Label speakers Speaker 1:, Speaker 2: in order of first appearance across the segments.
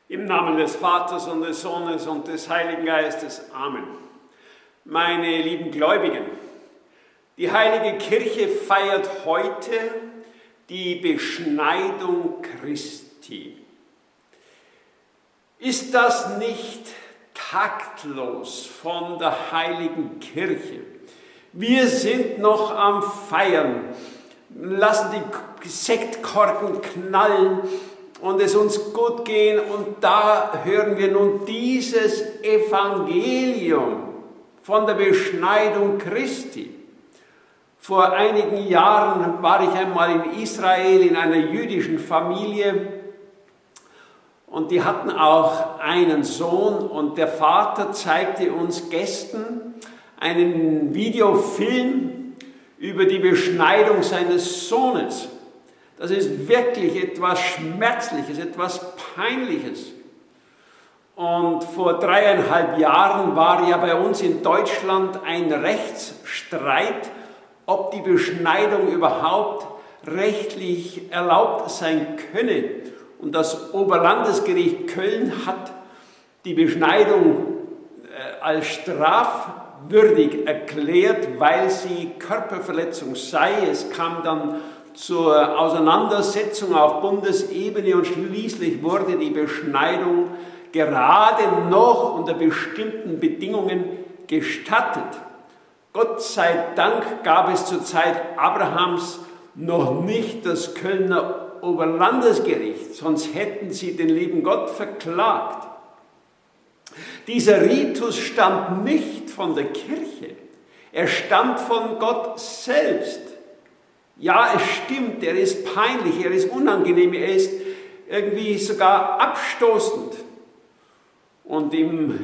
Speaker 1: Im Namen des Vaters und des Sohnes und des Heiligen Geistes. Amen. Meine lieben Gläubigen, die Heilige Kirche feiert heute die Beschneidung Christi. Ist das nicht taktlos von der Heiligen Kirche? Wir sind noch am Feiern, lassen die Sektkorken knallen und es uns gut gehen, und da hören wir nun dieses Evangelium von der Beschneidung Christi. Vor einigen Jahren war ich einmal in Israel in einer jüdischen Familie, und die hatten auch einen Sohn, und der Vater zeigte uns Gästen einen Videofilm über die Beschneidung seines Sohnes. Das ist wirklich etwas Schmerzliches, etwas Peinliches. Und vor 3,5 Jahren war ja bei uns in Deutschland ein Rechtsstreit, ob die Beschneidung überhaupt rechtlich erlaubt sein könne. Und das Oberlandesgericht Köln hat die Beschneidung als strafwürdig erklärt, weil sie Körperverletzung sei. Es kam dann zur Auseinandersetzung auf Bundesebene und schließlich wurde die Beschneidung gerade noch unter bestimmten Bedingungen gestattet. Gott sei Dank gab es zur Zeit Abrahams noch nicht das Kölner Oberlandesgericht, sonst hätten sie den lieben Gott verklagt. Dieser Ritus stammt nicht von der Kirche, er stammt von Gott selbst. Ja, es stimmt, er ist peinlich, er ist unangenehm, er ist irgendwie sogar abstoßend. Und im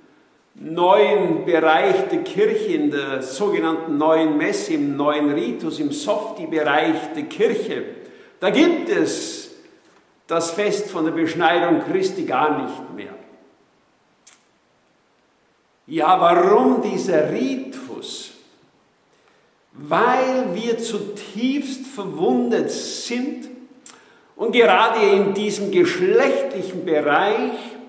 Speaker 1: neuen Bereich der Kirche, in der sogenannten neuen Messe, im neuen Ritus, im Softi-Bereich der Kirche, da gibt es das Fest von der Beschneidung Christi gar nicht mehr. Ja, warum dieser Ritus? Weil wir zutiefst verwundet sind und gerade in diesem geschlechtlichen Bereich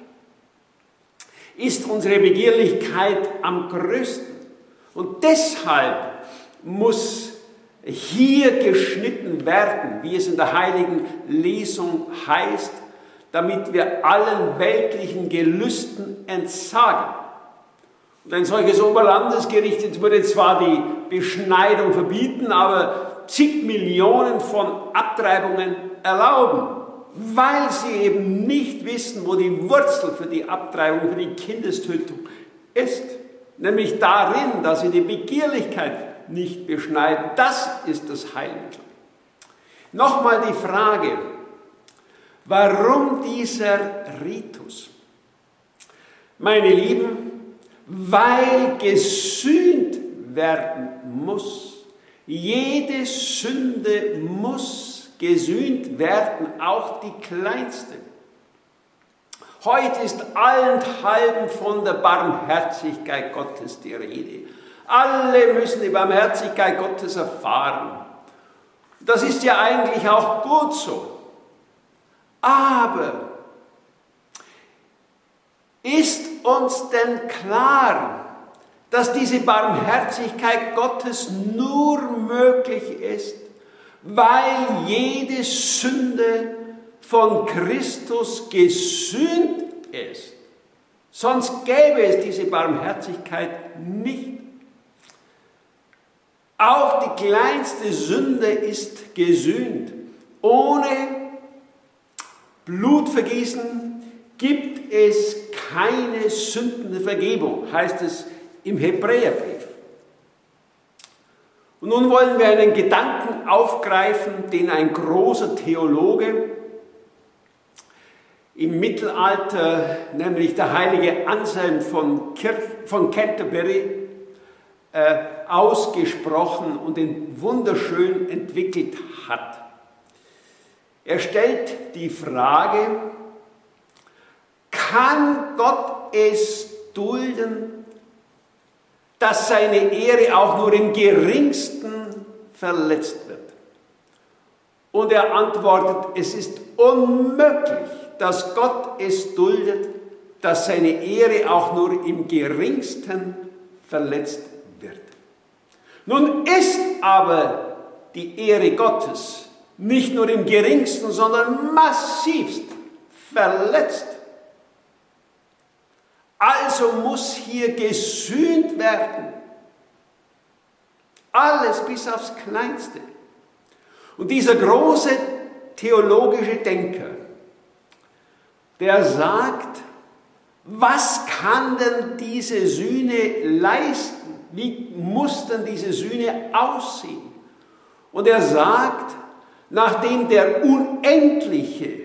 Speaker 1: ist unsere Begehrlichkeit am größten. Und deshalb muss hier geschnitten werden, wie es in der heiligen Lesung heißt, damit wir allen weltlichen Gelüsten entsagen. Und ein solches Oberlandesgericht würde zwar die Beschneidung verbieten, aber zig Millionen von Abtreibungen erlauben, weil sie eben nicht wissen, wo die Wurzel für die Abtreibung, für die Kindestötung ist. Nämlich darin, dass sie die Begehrlichkeit nicht beschneiden. Das ist das Heilmittel. Nochmal die Frage, warum dieser Ritus? Meine Lieben, weil gesühnt werden muss. Jede Sünde muss gesühnt werden, auch die kleinste. Heute ist allenthalben von der Barmherzigkeit Gottes die Rede. Alle müssen die Barmherzigkeit Gottes erfahren. Das ist ja eigentlich auch gut so. Aber ist uns denn klar, dass diese Barmherzigkeit Gottes nur möglich ist, weil jede Sünde von Christus gesühnt ist? Sonst gäbe es diese Barmherzigkeit nicht. Auch die kleinste Sünde ist gesühnt. Ohne Blutvergießen gibt es keine Sündenvergebung, heißt es im Hebräerbrief. Und nun wollen wir einen Gedanken aufgreifen, den ein großer Theologe im Mittelalter, nämlich der heilige Anselm von Canterbury, ausgesprochen und wunderschön entwickelt hat. Er stellt die Frage: Kann Gott es dulden, dass seine Ehre auch nur im geringsten verletzt wird? Und er antwortet, es ist unmöglich, dass Gott es duldet, dass seine Ehre auch nur im geringsten verletzt wird. Nun ist aber die Ehre Gottes nicht nur im geringsten, sondern massivst verletzt. Also muss hier gesühnt werden. Alles bis aufs Kleinste. Und dieser große theologische Denker, der sagt, was kann denn diese Sühne leisten? Wie muss denn diese Sühne aussehen? Und er sagt, nachdem der Unendliche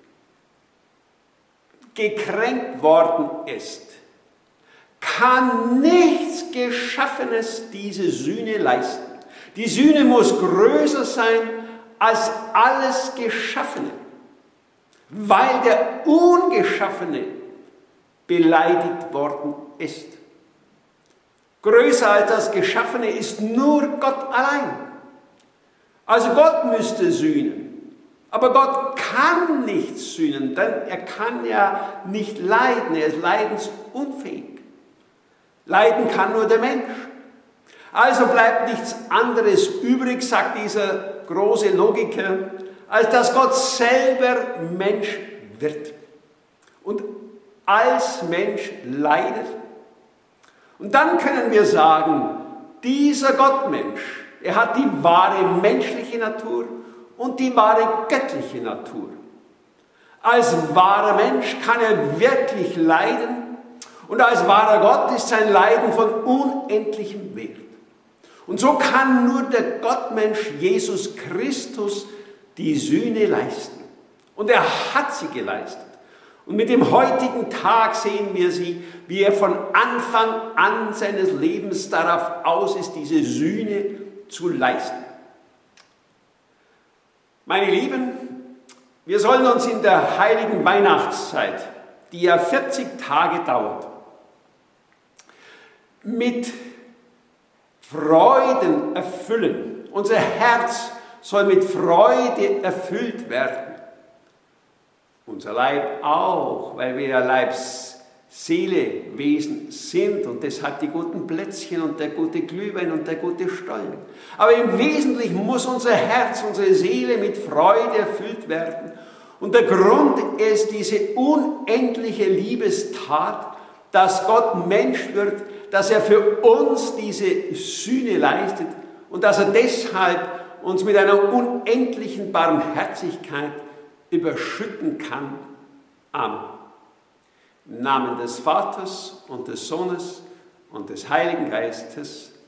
Speaker 1: gekränkt worden ist, kann nichts Geschaffenes diese Sühne leisten. Die Sühne muss größer sein als alles Geschaffene, weil der Ungeschaffene beleidigt worden ist. Größer als das Geschaffene ist nur Gott allein. Also Gott müsste sühnen, aber Gott kann nicht sühnen, denn er kann ja nicht leiden, er ist leidensunfähig. Leiden kann nur der Mensch. Also bleibt nichts anderes übrig, sagt dieser große Logiker, als dass Gott selber Mensch wird und als Mensch leidet. Und dann können wir sagen, dieser Gottmensch, er hat die wahre menschliche Natur und die wahre göttliche Natur. Als wahrer Mensch kann er wirklich leiden und als wahrer Gott ist sein Leiden von unendlichem Wert. Und so kann nur der Gottmensch Jesus Christus die Sühne leisten. Und er hat sie geleistet. Und mit dem heutigen Tag sehen wir sie, wie er von Anfang an seines Lebens darauf aus ist, diese Sühne zu leisten. Meine Lieben, wir sollen uns in der heiligen Weihnachtszeit, die ja 40 Tage dauert, mit Freuden erfüllen. Unser Herz soll mit Freude erfüllt werden. Unser Leib auch, weil wir ja Leib-Seele-Wesen sind und deshalb die guten Plätzchen und der gute Glühwein und der gute Stollen. Aber im Wesentlichen muss unser Herz, unsere Seele mit Freude erfüllt werden. Und der Grund ist diese unendliche Liebestat, dass Gott Mensch wird, dass er für uns diese Sühne leistet und dass er deshalb uns mit einer unendlichen Barmherzigkeit überschütten kann. Amen. Im Namen des Vaters und des Sohnes und des Heiligen Geistes.